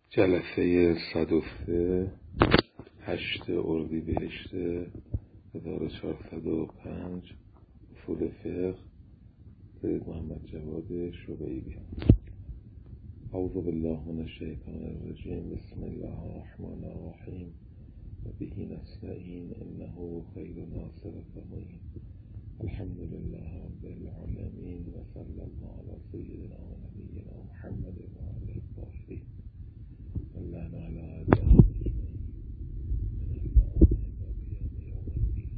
جلسه 103 8 اردیبهشت 1405 اصول فقه سید محمد جواد شبیبی. اعوذ بالله من الشیطان الرجیم. بسم الله الرحمن الرحیم و به نستعین انه خیر ناصر و معین. الحمد لله رب العالمین و صلی الله علی سیدنا و نبینا محمد و آله الطاهرین و لعن علی اعدائهم اجمعین من الله و قیام یوم الدین.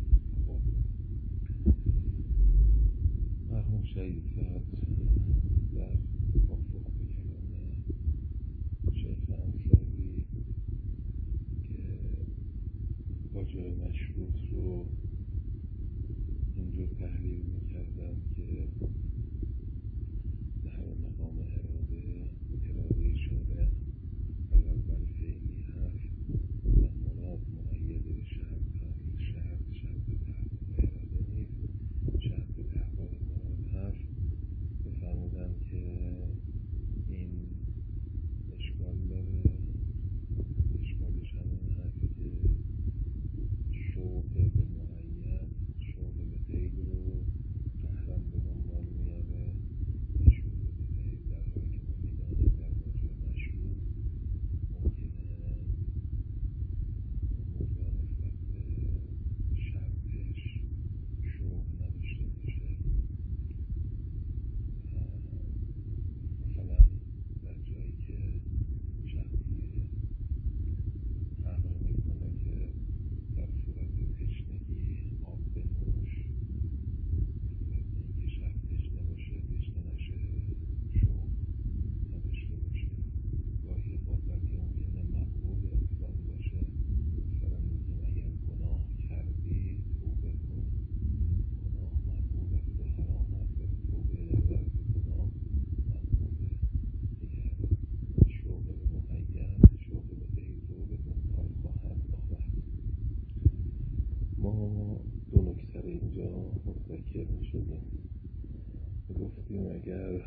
مرحوم شهید سعد در پاسخ به کلام شیخ انصاری که راجع به مشروط رو اینجور تحلیل میکردن که در مقام اراده شارع اول فعلی هست و مراد مقید به شرط هست. شرط تحقق اراده نیست، شرط تحقق مراد هست. بفرمودن که این اشکال داره. اشکالش همین هست که شوق به مقید، شوق به قید رو قهرا به دنبال میاره. شوق به قید در حالی که ما میدانیم در موضوع مشروط ممکنه موضوع نسبت به شرطش شوق نداشته باشه. مثلا در جایی که شخصی امر میکنه که در صورت تشنگی آب بنوش، نسبت به اینکه شخص تشنه باشه تشنه نشه شوق نداشته باشه. گاهی اوقات بلکه ممکنه مقبول انسان باشه. مثلا میگیم اگر گناه کردی توبه کن، گناه مقبول است و حرام است و توبه در ظرف گناه مقبوله. اگر شوق به مقید، شوق به قید رو به دنبال خواهد آورد. ما دو نکته اینجا متذکر می شدیم. گفتیم اگر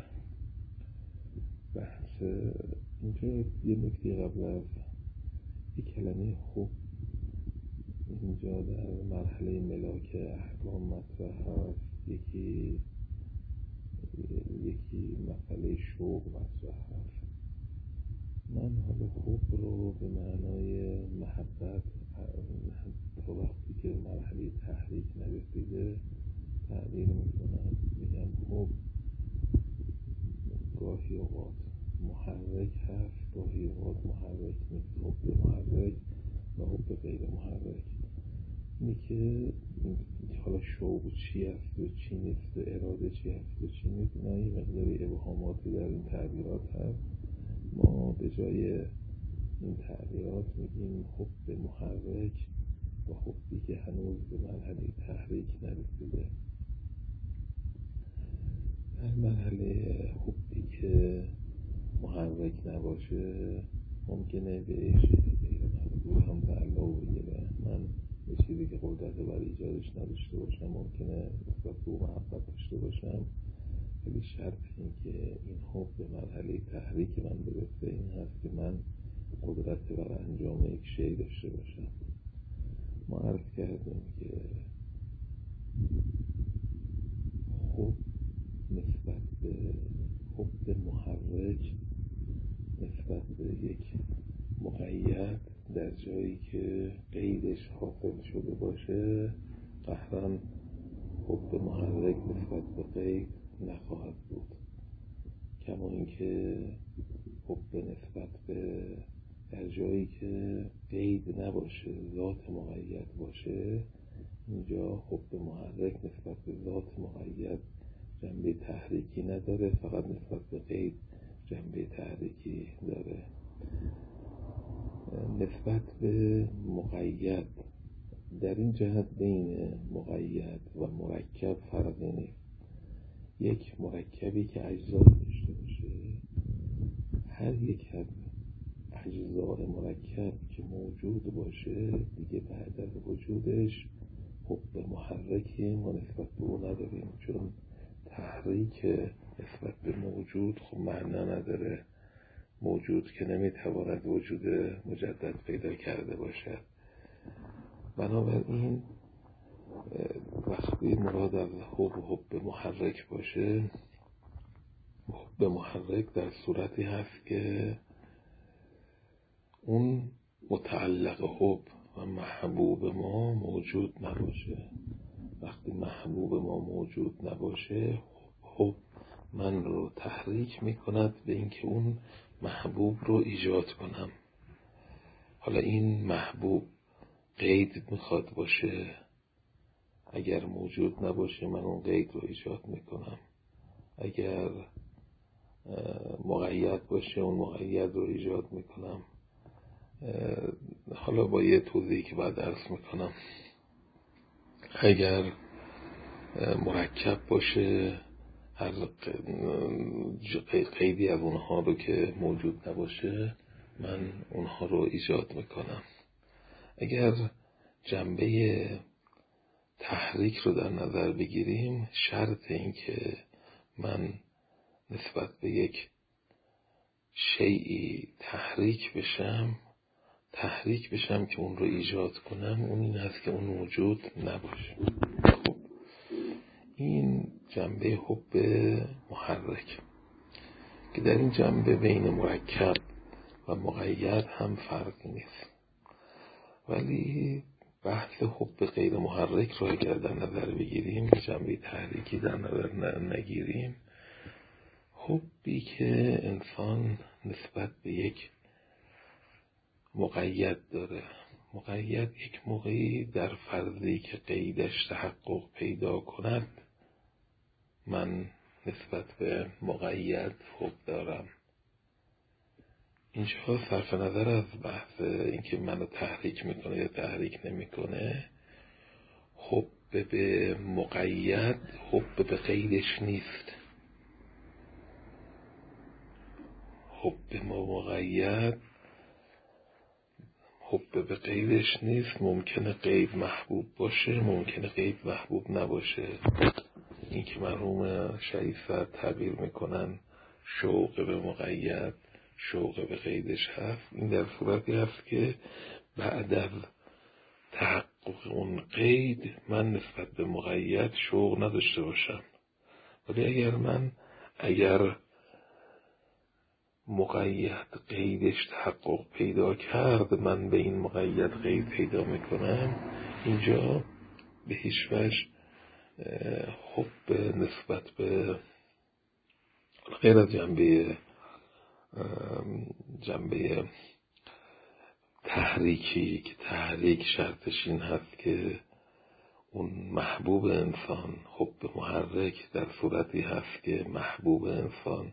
بحث اینجا یه نکته قبل از یک کلمه خوب اینجا در مرحله ملاک احکام مطرح هست. یکی مسئله شوق مطرح هست. من حالا خوب رو به معنای محبت تا وقتی که مرحله تحریک نرسیده تعبیر میکنم. میگم خوب گاهی اوقات محرک هست، گاهی اوقات محرک نیست. حب محرک و حب غیر محرک. اینی که حالا شوق چی است و چی نیست و اراده چی است و چی نیست، نه یه مقداری ابهاماتی در این تعبیرات هست. ما به جای این تعبیرات میگیم حب محرک و حبی که هنوز به مرحله تحریک نرسیده. در مرحله حبی که محرک نباشه ممکنه بهش غیر مقدور هم تعلق بگیره. من یه چیزی که قدرت بر ایجادش نداشته باشم، ممکنه نسبت به محبت داشته باشم، ولی شرط این که این حب به مرحله تحریک من برسه این هست که من قدرت بر انجام یک شی داشته باشم. ما عرض کردیم که حب نسبت به حب محرک نسبت به یک مقید در جایی که قیدش حاصل شده باشه قهرا حب محرک نسبت به قید نخواهد بود. کما اینکه حب نسبت به در جایی که قید نباشه ذات مقید باشه، اینجا حب محرک نسبت به ذات مقید جنبه تحریکی نداره، فقط نسبت به قید جنبه تحریکی داره. نسبت به مقید در این جهت بین مقید و مرکب فرقی نیست. یک مرکبی که اجزا داشته باشه، هر یک از اجزای مرکب که موجود باشه دیگه بعد از وجودش حب محرکی ما نسبت به او نداریم، چون تحریک نسبت به موجود خب معنا نداره. موجود که نمیتواند وجود مجدد پیدا کرده باشد. بنابراین وقتی مراد از حب محرک باشه، حب محرک در صورتی هست که اون متعلق حب و محبوب ما موجود نباشه. وقتی محبوب ما موجود نباشه، حب من رو تحریک میکند به اینکه اون محبوب رو ایجاد کنم. حالا این محبوب قید میخواد باشه، اگر موجود نباشه من اون قید رو ایجاد میکنم. اگر مقید باشه اون مقید رو ایجاد میکنم. حالا با یه توضیحی که بعد عرض میکنم. اگر مرکب باشه، هر قیدی از اونها رو که موجود نباشه من اونها رو ایجاد میکنم. اگر جنبه تحریک رو در نظر بگیریم، شرط این که من نسبت به یک شیئی تحریک بشم که اون رو ایجاد کنم، اون این هست که اون موجود نباشه. خب این جنبه حب محرک که در این جنبه بین مرکب و مقید هم فرقی نیست، ولی بحث حب غیر محرک رو اگر در نظر بگیریم، جنبه تحریکی در نظر نگیریم، حبی که انسان نسبت به یک مقید داره. مقید یک موقعی در فرضی که قیدش تحقق پیدا کند، من نسبت به مقید حب دارم. اینجا صرف نظر از بحث اینکه منو تحریک میکنه یا تحریک نمیکنه، حب به مقید حب به قیدش نیست. حب به مقید حب به قیدش نیست. ممکنه قید محبوب باشه، ممکنه قید محبوب نباشه. این که مرحوم شریفت تعبیر میکنن شوق به مقید، شوق به قیدش هست، این در صورتی هست که بعد از تحقق اون قید من نسبت به مقید شوق نداشته باشم. ولی اگر مقید قیدش تحقق پیدا کرد، من به این مقید قید پیدا میکنم، اینجا به هیچ وجه حب نسبت به غیر از جنبه تحریکی که تحریک شرطش این هست که اون محبوب انسان، حب محرک در صورتی هست که محبوب انسان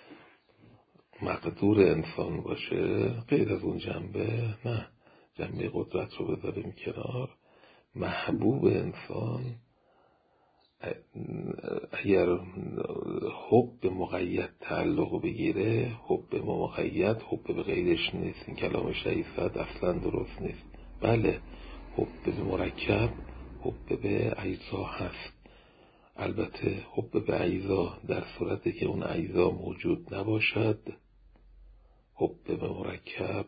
مقدور انسان باشه. غیر از اون جنبه نه، جنبه قدرت رو بذاریم کنار. محبوب انسان اگر حب به مقید تعلق بگیره، حب به مقید حب به غیرش نیست. این کلام شریفت اصلا درست نیست. بله، حب به مرکب حب به اجزا هست. البته حب به اجزا در صورتی که اون اجزا موجود نباشد، حب به مرکب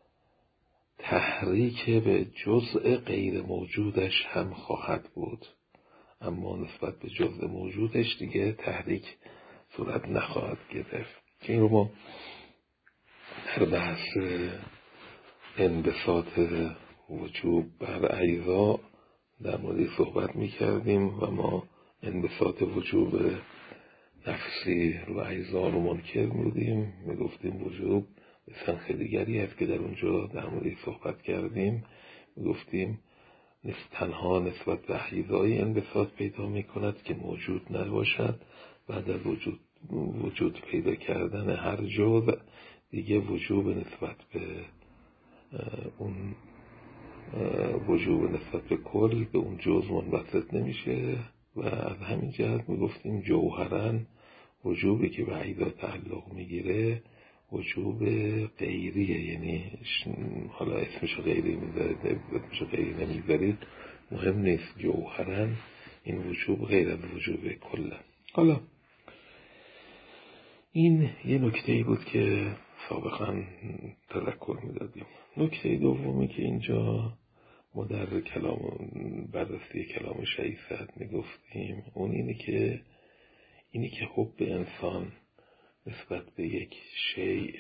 تحریک به جزء غیر موجودش هم خواهد بود، اما نسبت به جزء موجودش دیگه تحریک صورت نخواهد گرفت. که این رو ما در بحث انبساط وجوب بر اجزا در مورد صحبت میکردیم و ما انبساط وجوب نفسی رو اجزا رو منکر بودیم. میگفتیم وجوب به سنخ دیگری هست که در اونجا در مورد صحبت کردیم. میگفتیم تنها نسبت به اجزای انبساط پیدا میکند که موجود نباشد. بعد از وجود پیدا کردن هر جزء دیگه وجوب نسبت به اون وجوب نسبت به کل به اون جزء منبسط نمیشه و از همین جهت میگفتیم جوهراً وجوبی که به اجزا تعلق میگیره وجوب غیریه. یعنی حالا اسمش غیری میذارید اسمش غیری نمیذارید مهم نیست، جوهراً این وجوب غیر از وجوب کله. حالا این یه نکته‌ای بود که سابقا تذکر میدادیم. نکته دومی که اینجا ما در بررسی کلام شهید سعد میگفتیم اون اینی که حب انسان نسبت به یک شیء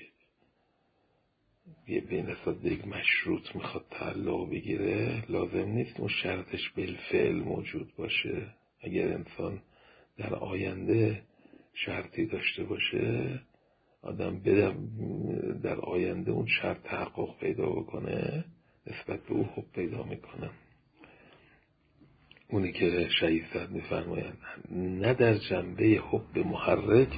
به نسبت به یک مشروط میخواد تعلق بگیره، لازم نیست اون شرطش بالفعل موجود باشه. اگر انسان در آینده شرطی داشته باشه، آدم در آینده اون شرط تحقق پیدا بکنه، نسبت به او حب پیدا میکنه. اونی که شهید سعد میفرمایند نه در جنبه حب محرک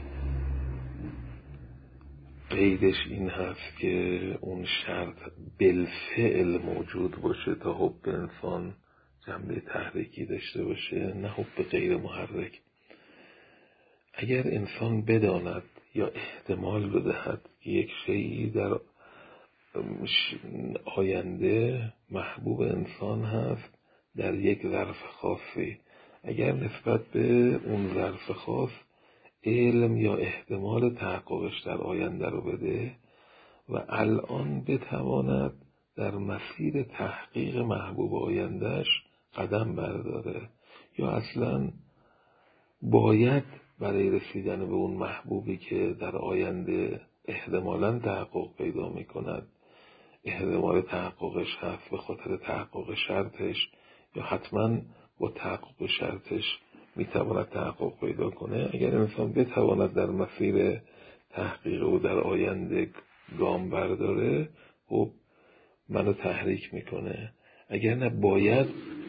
قیدش این هست که اون شرط بالفعل موجود باشه تا حب انسان جنبه تحریکی داشته باشه، نه حب غیر محرک. اگر انسان بداند یا احتمال بدهد که یک شیئی در آینده محبوب انسان هست در یک ظرف خاصی، اگر نسبت به اون ظرف خاص علم یا احتمال تحققش در آینده رو بده و الان بتواند در مسیر تحقیق محبوب آیندهش قدم برداره، یا اصلا باید برای رسیدن به اون محبوبی که در آینده احتمالاً تحقق پیدا میکند، احتمال تحققش هست به خاطر تحقق شرطش، یا حتما با تحقق شرطش میتواند تحقق پیدا کنه. اگر انسان بتواند در مسیر تحقیق و در آینده گام برداره، خب منو تحریک میکنه. اگر نه باید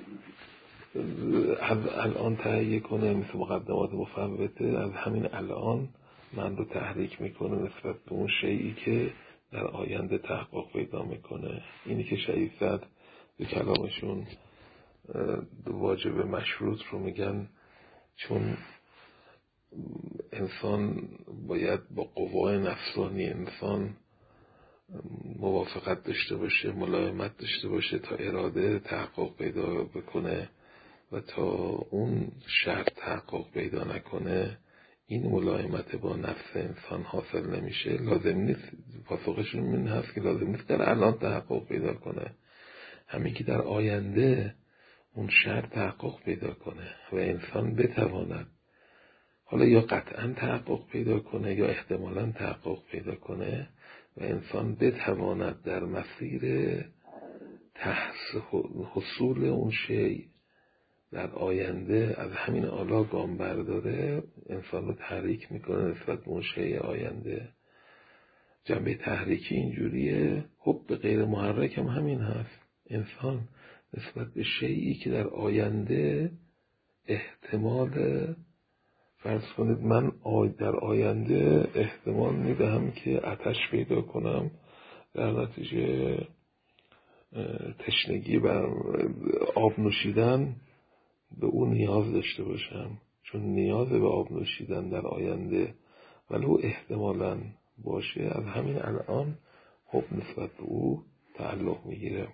از الان تهیه کنه، مثل مقدمات مفوته، از همین الان من رو تحریک میکنه نسبت به اون شیئی که در آینده تحقق پیدا میکنه. اینی که شهید سعد به کلامشون واجب مشروط رو میگن، چون انسان باید با قوای نفسانی انسان موافقت داشته باشه، ملایمت داشته باشه تا اراده تحقق پیدا بکنه، و تا اون شرط تحقق پیدا نکنه این ملایمت با نفس انسان حاصل نمیشه. لازم نیست، پاسخشون این هست که لازم نیست در الان تحقق پیدا کنه، همین که در آینده اون شرط تحقق پیدا کنه و انسان بتواند حالا یا قطعا تحقق پیدا کنه یا احتمالاً تحقق پیدا کنه و انسان بتواند در مسیر حصول اون شیء در آینده از همین حالا گام برداره، انسان رو تحریک میکنه نسبت به اون شیء آینده. جنبه تحریکی اینجوریه. حب غیر محرک هم همین هست. انسان نسبت به شیئی که در آینده احتمال، فرض کنید من در آینده احتمال میدهم که آتش پیدا کنم، در نتیجه تشنگی و آب نوشیدن به اون نیاز داشته باشم، چون نیاز به آب نوشیدن در آینده ولو احتمالاً باشه، از همین الان حب نسبت به او تعلق میگیره.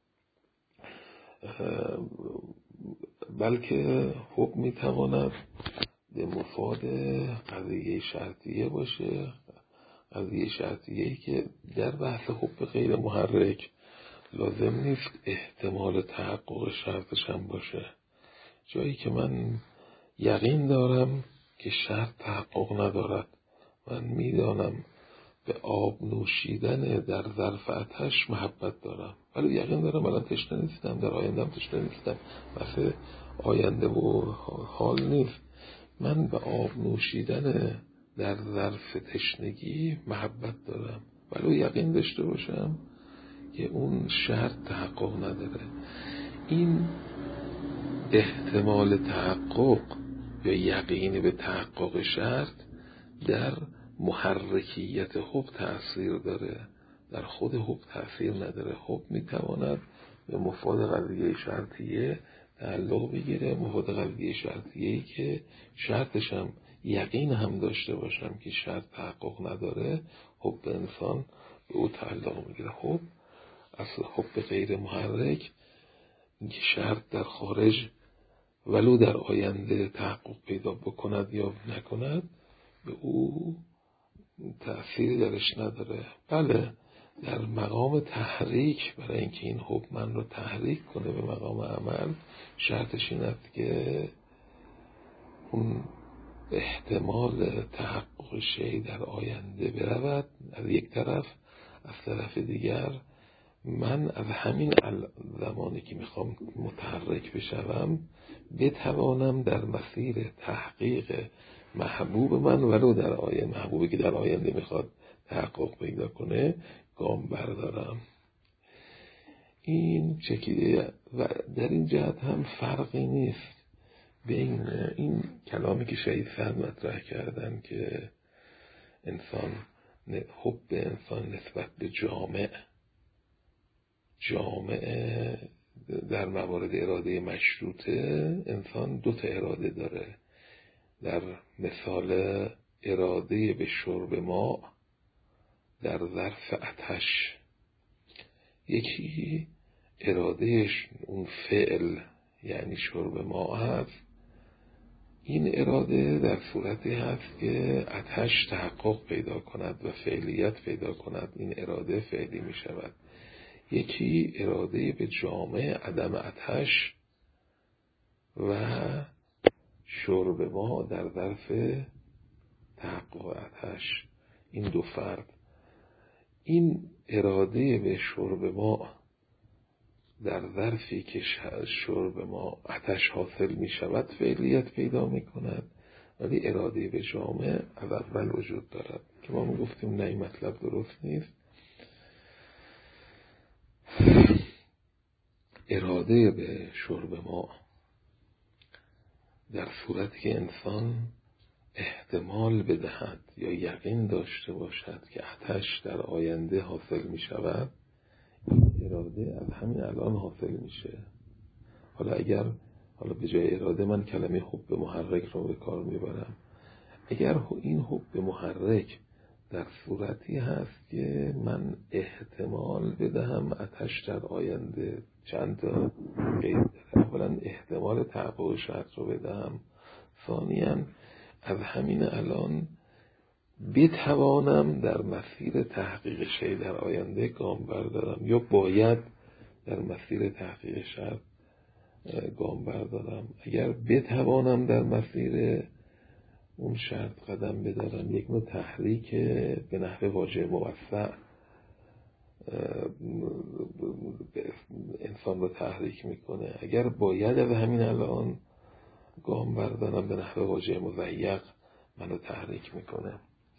بلکه حب میتواند به مفاد قضیه شرطیه باشه، قضیه شرطیه‌ای که در بحث حب غیر محرک لازم نیست احتمال تحقق شرطش هم باشه. جایی که من یقین دارم که شرط تحقق ندارد، من میدانم به آب نوشیدن در ظرف آتش محبت دارم، ولی یقین دارم الان تشنه نیستم، در آینده هم تشنه نیستم، مثل آینده و حال نیست. من به آب نوشیدن در ظرف تشنگی محبت دارم، ولی یقین داشته باشم که اون شرط تحقق نداره. این احتمال تحقق یا یقین به تحقق شرط در محرکیت حب تأثیر داره، در خود حب تأثیر نداره. حب میتواند به مفاد قضیه شرطیه تعلق بگیره، مفاد قضیه شرطیه‌ای که شرطش هم یقین هم داشته باشم که شرط تحقق نداره، حب انسان به او تعلق میگیره. حب اصل حب غیر محرک اینکه شرط در خارج ولو در آینده تحقق پیدا بکند یا نکند به او تأثیری درش نداره. بله در مقام تحریک، برای اینکه این حب من رو تحریک کنه به مقام عمل، شرطش این است که اون احتمال تحقق شیء در آینده برود از یک طرف، از طرف دیگر من از همین زمانی که میخوام متحرک بشوم بتوانم در مسیر تحقیق محبوب من ولو در آینده، محبوبی که در آینده میخواد تحقق پیدا کنه، گام بردارم. این چکیده و در این جهت هم فرقی نیست بین این کلامی که شهید سعد مطرح کردن که انسان حب انسان نسبت به جامعه در موارد اراده مشروطه، انسان دو تا اراده داره. در مثال اراده به شرب ماء در ظرف آتش، یکی ارادهش اون فعل یعنی شرب ماء هست. این اراده در صورتی هست که آتش تحقق پیدا کند و فعلیت پیدا کند، این اراده فعلی می شود. یکی اراده به جامع عدم آتش و شرب ماء در ظرف تحقق آتش. این دو فرد، این اراده به شرب ماء در ظرفی که شرب ماء آتش حاصل می شود فعلیت پیدا می کند، ولی اراده به جامع از اول وجود دارد که ما گفتیم نه این مطلب درست نیست. اراده به شرب ماء در صورتی که انسان احتمال بدهد یا یقین داشته باشد که آتش در آینده حاصل می شود، این اراده از همین الان حاصل میشه. حالا به جای اراده من کلمه حب محرک رو به کار میبرم. اگر این حب محرک در صورتی هست که من احتمال بدهم آتش در آینده، چند تا قید داره. اولا احتمال تحقق شرط رو بدهم، ثانیاً از همین الان بتوانم در مسیر تحقیق شیء در آینده گام بردارم، یا باید در مسیر تحقیق شرط گام بردارم. اگر بتوانم در مسیر اون شرط قدم بدارم، یک نوع تحریک به نحو واژه موسع انسان رو تحریک میکنه. اگر باید از همین الان گام بردارم، به نحو واژه مضیق منو تحریک میکنه.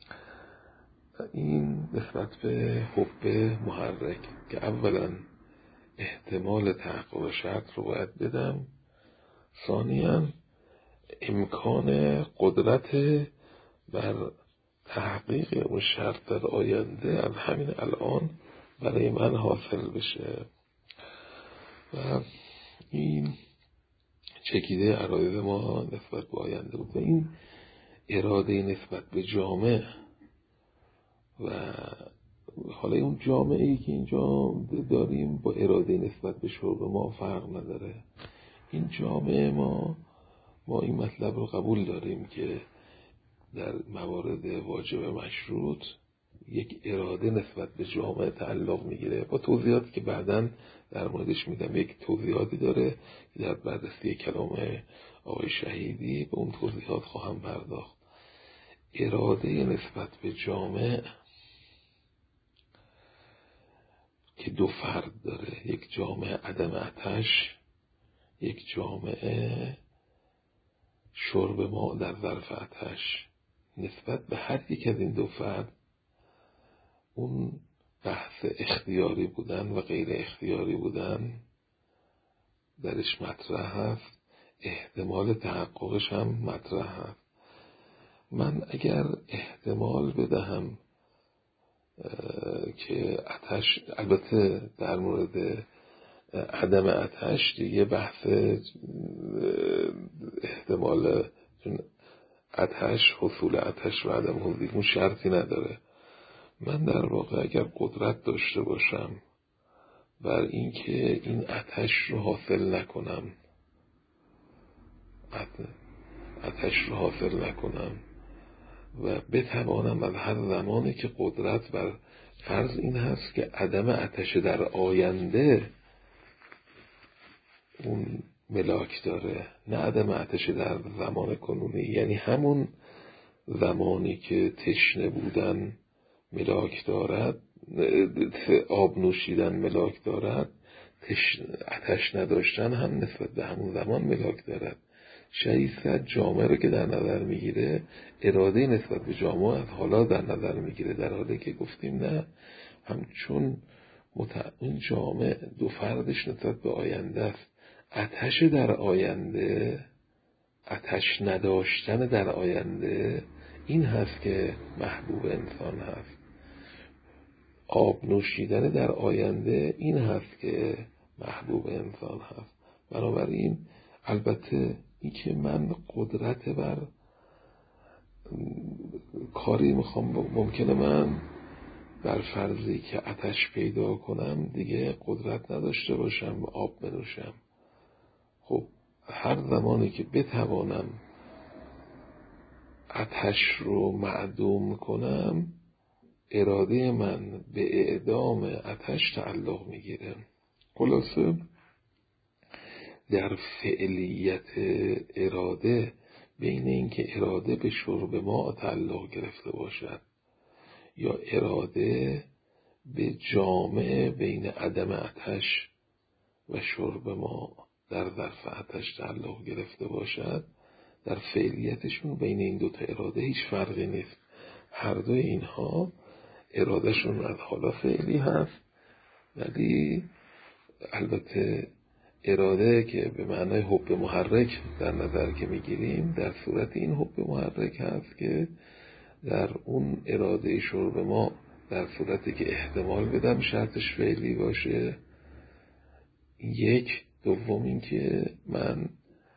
این نسبت به حب محرک که اولا احتمال تحقق شرط رو باید بدم، ثانیاً امکان قدرت بر تحقیق اون شرط در آینده از همین الان برای من حاصل بشه. و این چکیده عرایض ما نسبت به آینده بود. و این اراده نسبت به جامع و حالا اون جامعه‌ای که اینجا داریم با اراده نسبت به شرب ما فرق نداره. این جامعه ما این مطلب رو قبول داریم که در موارد واجب مشروط یک اراده نسبت به جامعه تعلق میگیره، با توضیحاتی که بعداً در موردش میدم. یک توضیحاتی داره که در بررسی کلام آقای شهیدی به اون توضیحات خواهم پرداخت. اراده نسبت به جامعه که دو فرد داره، یک جامعه عدم آتش، یک جامعه شرب ماء در ظرف آتش. نسبت به هر یک از این دو فرد اون بحث اختیاری بودن و غیر اختیاری بودن درش مطرح هست، احتمال تحققش هم مطرح هست. من اگر احتمال بدهم که آتش، البته در مورد عدم آتش دیگه بحث احتمال، چون آتش، حصول آتش و عدم حضور اون شرطی نداره. من در واقع اگر قدرت داشته باشم بر اینکه این آتش رو حاصل نکنم، و بتوانم از هر زمانی که قدرت بر فرض این هست که عدم آتش در آینده اون ملاک داره، نه عدم آتش در زمان کنونی. یعنی همون زمانی که تشنه بودن ملاک دارد، آب نوشیدن ملاک دارد، آتش نداشتن هم نسبت به همون زمان ملاک دارد. 600 جامعه رو که در نظر میگیره، اراده نسبت به جامعه از حالا در نظر میگیره، در حالی که گفتیم نه، همچون این جامعه دو فردش نسبت به آینده است. آتش در آینده، آتش نداشتن در آینده، این هست که محبوب انسان هست. آب نوشیدن در آینده، این هست که محبوب انسان هست. بنابراین البته این که من قدرت بر کاری میخوام، ممکنه من بر فرضی که آتش پیدا کنم دیگه قدرت نداشته باشم آب بنوشم. خب هر زمانی که بتوانم آتش رو معدوم کنم، اراده من به اعدام آتش تعلق میگیره. خلاصه در فعلیت اراده، بین اینکه اراده به شرب ما تعلق گرفته باشد یا اراده به جامع بین عدم آتش و شرب ما در ظرف آتش تعلق گرفته باشد، در فعلیتشون بین این دوتا اراده هیچ فرقی نیست. هر دوی اینها ارادهشون از حالا فعلی هست، ولی البته اراده که به معنای حب محرک در نظر که میگیریم، در صورت این حب محرک هست که در اون اراده شرب ما، در صورتی که احتمال بدم شرطش فعلی باشه، یک. دوم این که من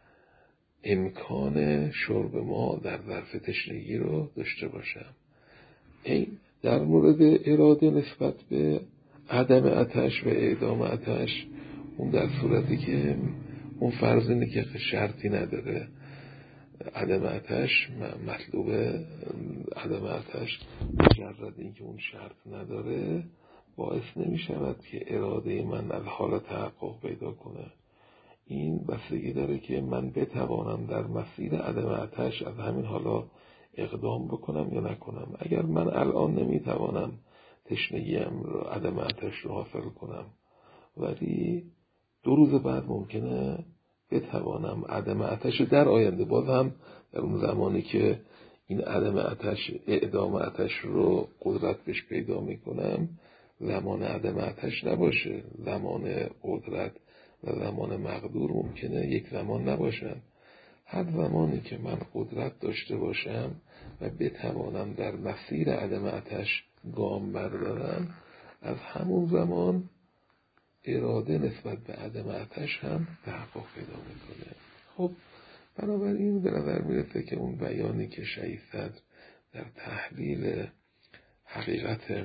امکان شرب ما در ظرف تشنگی رو داشته باشم. این در مورد اراده نسبت به عدم آتش و اعدام آتش، اون در صورتی که اون فرض اینه که شرطی نداره، عدم آتش مطلوب، عدم آتش مجرد این که اون شرط نداره باعث نمی شود که اراده من از حالا تحقق پیدا کنه. این بستگی داره که من بتوانم در مسیر عدم آتش از همین حالا اقدام بکنم یا نکنم. اگر من الان نمیتوانم تشنگیم رو، عدم آتش رو حاصل کنم، ولی 2 روز بعد ممکنه بتوانم عدم آتش در آینده، باز هم در اون زمانی که این عدم آتش، اعدام آتش رو قدرت بهش پیدا میکنم، زمان عدم آتش نباشه، زمان قدرت و زمان مقدور ممکنه یک زمان نباشن. هر زمانی که من قدرت داشته باشم و بتوانم در مسیر عدم آتش گام بردارم، از همون زمان اراده نسبت به عدم آتش هم تحقق پیدا میکنه. خب بنابراین به نظر میرسه که اون بیانی که 600 در تحلیل حقیقت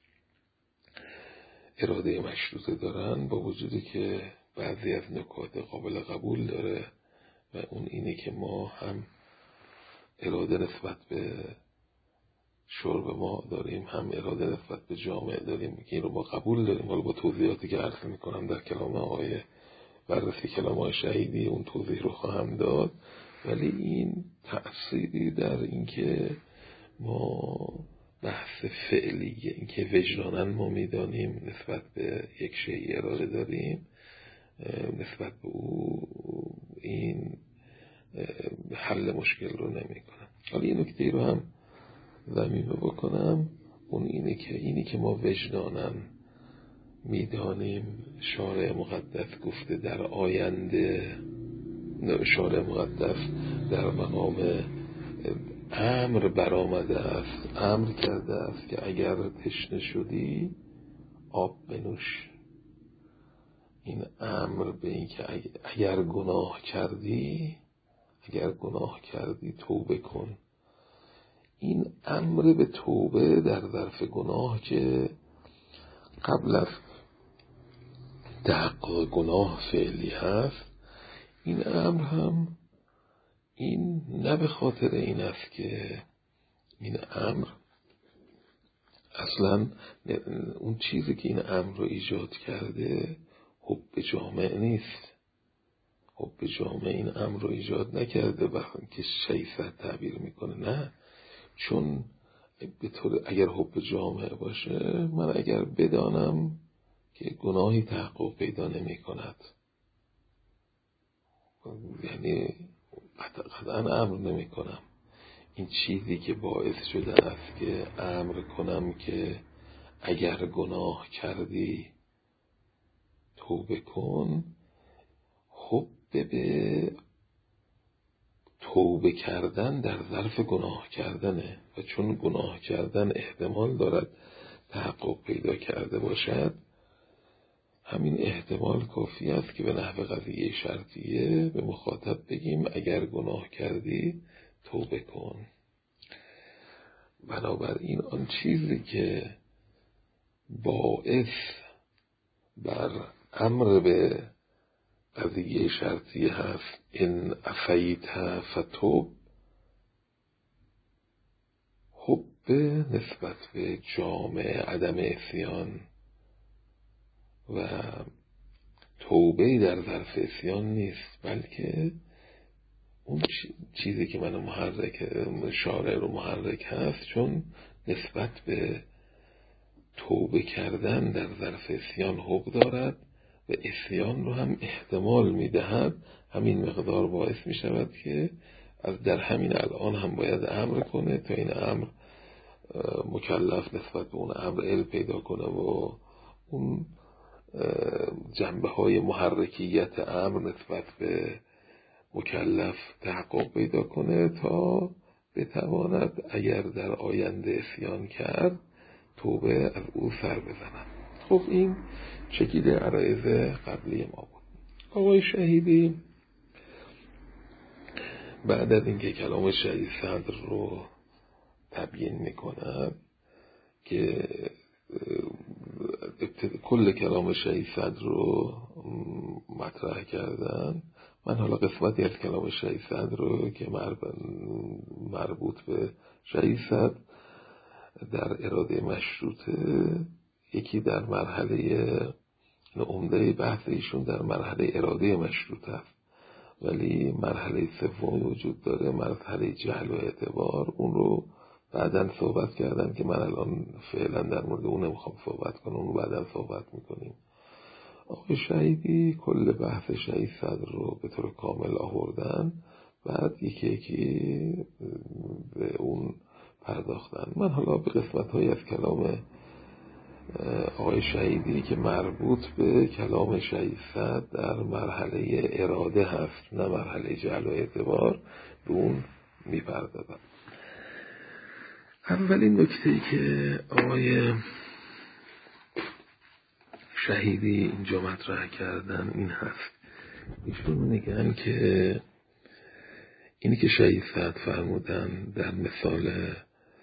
اراده مشروطه دارن، با وجودی که بعضی از نکات قابل قبول داره و اون اینه که ما هم اراده نسبت به شرب ما داریم، هم اراده نسبت به جامعه داریم، که این رو ما قبول داریم. حالا با توضیحاتی که عرض میکنم در کلام آقای بررسی کلام آقای شهیدی اون توضیح رو خواهم داد، ولی این تأثیری در این که ما بحث فعلیه، این که وجدانن ما میدانیم نسبت به یک شیء اراده داریم، نسبت به او این حل مشکل رو نمی کنم. حالا این نکته رو هم ضمیمه بکنم، اون اینی که ما وجدانن میدانیم. شارع مقدس گفته در آینده، شارع مقدس در مقام امر برآمده است، امر کرده است که اگر تشنه شدی آب بنوش. این امر به این که اگر گناه کردی توبه کن. این امر به توبه در ظرف گناه که قبل از تحقق گناه فعلی هست، این امر هم این نه به خاطر این است که این امر اصلا اون چیزی که این امر رو ایجاد کرده حب جامع نیست. حب جامع این امر رو ایجاد نکرده وقتی که 600 تعبیر میکنه، نه، چون به طور اگر حب جامع باشه، من اگر بدانم که گناهی تحقق پیدا نمی کند، یعنی قطعا امر نمی کنم. این چیزی که باعث شده است که امر کنم که اگر گناه کردی توبه کن، حب به توبه کردن در ظرف گناه کردنه، و چون گناه کردن احتمال دارد تحقق پیدا کرده باشد، همین احتمال کافی است که به نحو قضیه شرطیه به مخاطب بگیم اگر گناه کردی توبه کن. بنابراین آن چیزی که باعث بر امر به قضیه شرطیه هست ان عفیت فتوب، حب نسبت به جامع عدم عصیان و توبه در ظرف عصیان نیست، بلکه اون چیزی که من شارع رو محرک هست، چون نسبت به توبه کردن در ظرف عصیان حب دارد و عصیان رو هم احتمال میدهد، همین مقدار باعث می شود که از در همین الان هم باید امر کنه تا این امر مکلف نسبت به اون امر علم پیدا کنه و اون جنبه های محرکیت امر نسبت به مکلف تحقق پیدا کنه تا بتواند اگر در آینده عصیان کرد توبه از او سر بزنم. خب این چکیده عرایض قبلی ما بود. آقای شهیدی بعد از اینکه کلام شهید صدر رو تبیین میکند که کل کلام شهید صدر رو مطرح کردن، من حالا قسمتی از کلام شهید صدر رو که مربوط به شهید صدر در اراده مشروطه، یکی در مرحله عمده بحث ایشون در مرحله اراده مشروطه است، ولی مرحله سوم وجود داره، مرحله جهل و اعتبار. اون رو بعداً صحبت کردم که من الان فعلا در مورد اون نمیخوام صحبت کنم، اون رو بعداً صحبت میکنیم. آقای شهیدی کل بحث شهید صدر رو به طور کامل آوردن، بعد یکی یکی به اون پرداختن. من حالا به قسمت های از کلام آقای شهیدی که مربوط به کلام شهید صدر در مرحله اراده هست، نه مرحله جهل و اعتبار، به اون میپردازم. اولین نکته‌ای که آقای شهیدی اینجا مطرح کردن این هست، ایشون میگن که اینی که شهید صدر فرمودن در مثال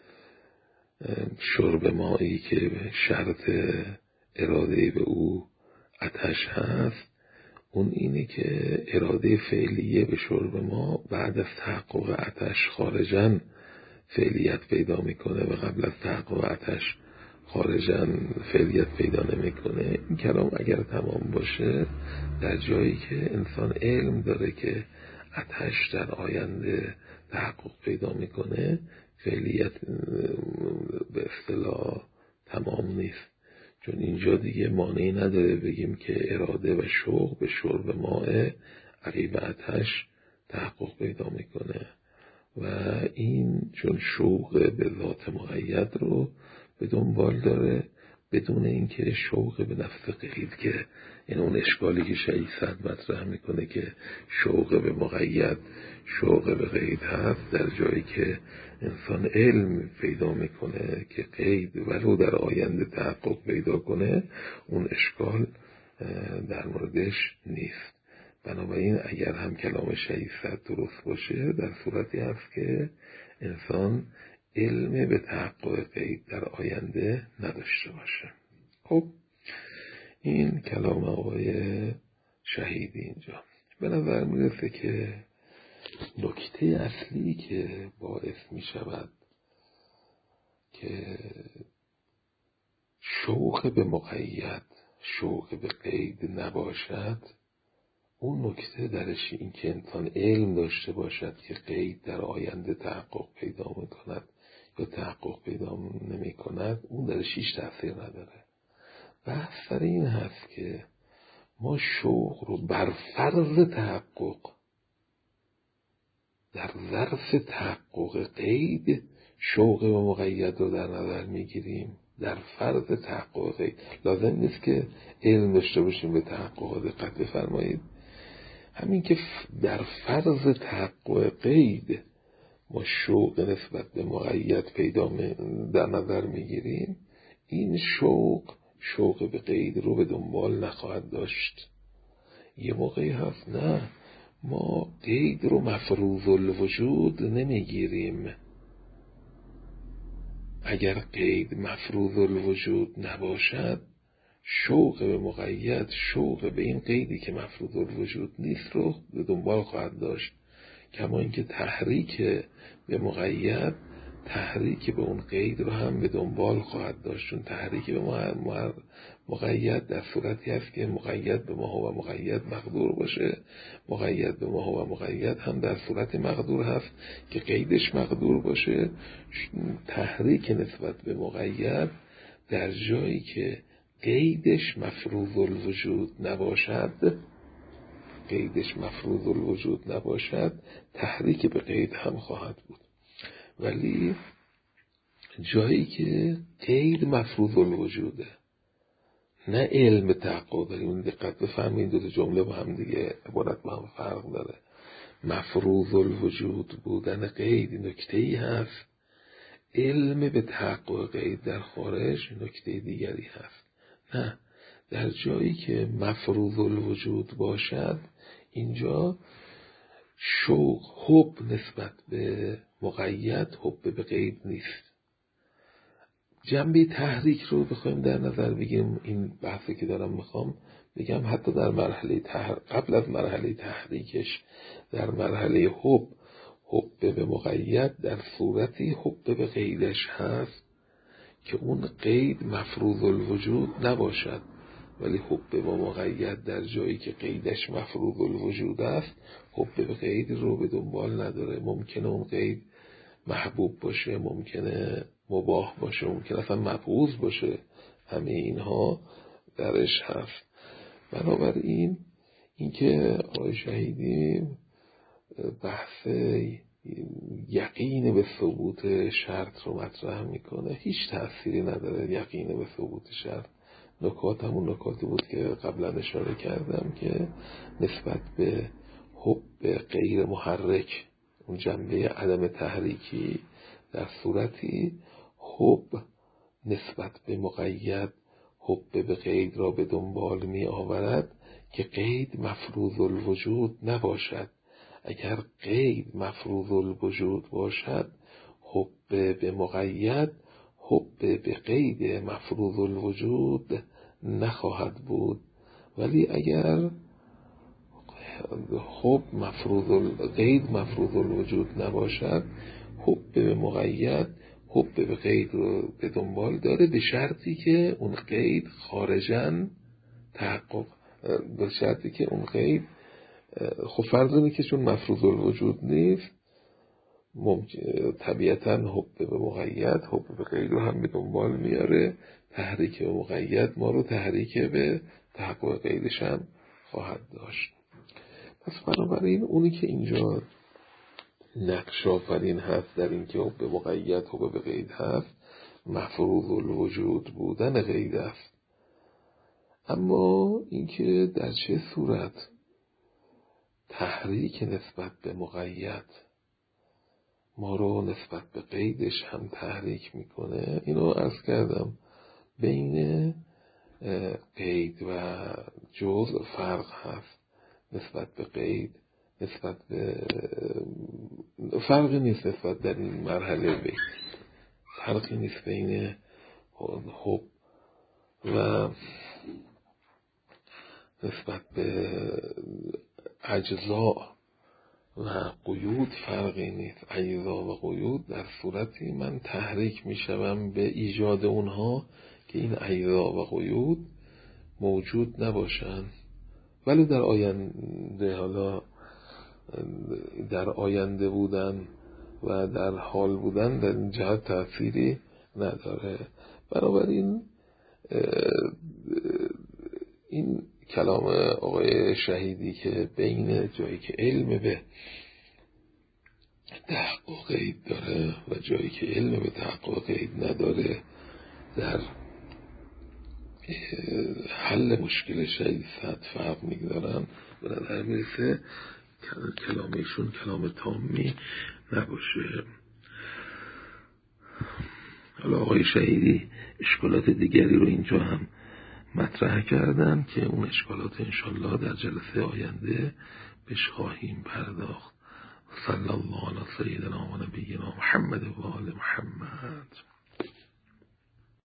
شرب مایی که شرط اراده به او آتش هست، اون اینه که اراده فعلیه به شرب ما بعد از تحقق آتش خارجاً فعلیت پیدا میکنه و قبل از تحقق آتش خارجاً فعلیت پیدا نمیکنه. این کلام اگر تمام باشه، در جایی که انسان علم داره که آتش در آینده تحقق پیدا میکنه، فعلیت به اصطلاح تمام نیست، چون اینجا دیگه مانعی نداره بگیم که اراده و شوق به شرب ماء عقیب آتش تحقق پیدا میکنه و این چون شوق به ذات مقید رو به دنبال داره، بدون اینکه شوق به نفس قید، که این اون اشکالی که شهید صدر مطرح میکنه که شوق به مقید شوق به قید هست، در جایی که انسان علم پیدا میکنه که قید ولو در آینده تحقق پیدا کنه، اون اشکال در موردش نیست. بنابراین اگر هم کلام شهید صدر درست باشه، در صورتی هست که انسان علم به تحقق قید در آینده نداشته باشه. خب این کلام آقای شهیدی اینجا به نظر میرسه که نکته اصلی که باعث می شود که شوق به مقید، شوق به قید نباشد، اون نکته درش این که انسان علم داشته باشد که قید در آینده تحقق پیدا میکند یا تحقق پیدا نمی کند، اون درش هیچ تأثیر نداره. بحث سر این هست که ما شوق رو بر فرض تحقق، در ظرف تحقق قید، شوق به مقید رو در نظر میگیریم. در فرض تحقق قید لازم نیست که علم داشته باشیم به تحقق. دقت بفرمایید، همین که در فرض تحقق قید ما شوق نسبت به مقید پیدا در نظر میگیریم، این شوق به قید رو به دنبال نخواهد داشت. یه موقعی هست نه، ما قید رو مفروض الوجود نمیگیریم. اگر قید مفروض الوجود نباشد، شوق به مقید، شوق به این قیدی که مفروض الوجود نیست رو به دنبال خواهد داشت. کما اینکه تحریک به مقید، تحریک به اون قید رو هم به دنبال خواهد داشت. چون تحریک به مقید در صورتی هست که مقید به ما هو مقید مقدور باشه، مقید به ما هو مقید هم در صورت مقدور هست که قیدش مقدور باشه. تحریک نسبت به مقید در جایی که قیدش مفروض الوجود نباشد، تحریک به قید هم خواهد بود. ولی جایی که قید مفروض الوجوده، نه علم تحقق داریم. دقت بفهمید، دو جمله با هم دیگه عبارت با هم فرق داره. مفروض الوجود بودن قید نکته‌ای هست، علم به تحقق قید در خارج نکته دیگری هست. نه، در جایی که مفروض الوجود باشد، اینجا شوق، حب نسبت به مقید، حب به قید نیست. جنبه تحریک رو بخوایم در نظر بگیریم، این بحثی که دارم میخوام بگم، حتی در مرحله قبل از مرحله تحریکش، در مرحله حب به مقید در صورتی حب به قیدش هست که اون قید مفروض الوجود نباشد. ولی حب به مقید در جایی که قیدش مفروض الوجود است، حب به قید رو به دنبال نداره. ممکنه اون قید محبوب باشه، ممکنه مباح باشه، ممکنه اصلا مبغوض باشه، همه اینها درش هست. بنابراین اینکه آقای شهیدی بحث یقین به ثبوت شرط رو مطرح میکنه، هیچ تأثیری نداره یقین به ثبوت شرط. نکات همون نکاتی بود که قبلا اشاره کردم که نسبت به حب غیر محرک، اون جنبه عدم تحریکی، در صورتی حب نسبت به مقید حب به قید را به دنبال می آورد که قید مفروض الوجود نباشد. اگر قید مفروض الوجود باشد، حب به مقید حب به قید مفروض الوجود نخواهد بود. ولی اگر قید مفروض الوجود نباشد، حب به مقید حب به قید رو به دنبال داره، به شرطی که اون قید خارجاً تحقق، به شرطی که اون قید، خب فرض اینه که چون مفروض الوجود نیست، طبیعتاً حب به مقید حب به قید رو هم به دنبال میاره. تحریک به مقید ما رو تحریک به تحقق قیدش هم خواهد داشت. پس بنابراین اونی که اینجا نقش آفرین هست در این که حب به مقید حب به قید هست، مفروض الوجود بودن قید است. اما اینکه در چه صورت تحریک نسبت به مقید ما رو نسبت به قیدش هم تحریک میکنه، اینو عرض کردم. بین قید و جزء فرق هست. نسبت به قید، نسبت به فرقی نیست نسبت در این مرحله بین، فرقی نیست بین حب و نسبت به اجزاء و قیود فرقی نیست. اجزا و قیود در صورتی من تحریک می شوم به ایجاد اونها که این اجزا و قیود موجود نباشن، ولی در آینده، حالا در آینده بودن و در حال بودن در این جهت تأثیری نداره. بنابراین این کلام آقای شهیدی که بین جایی که علم به تحقق قید داره و جایی که علم به تحقق قید نداره در حل مشکل شهید صد فرق میگذارن، به نظر میرسه کلامشون کلام تامی نباشه. حالا آقای شهیدی اشکالات دیگری رو اینجا هم مطرح کردن که اون اشکالات انشالله در جلسه آینده بهش خواهیم پرداخت. صلی الله علی سیدنا و نبینا محمد و آل محمد.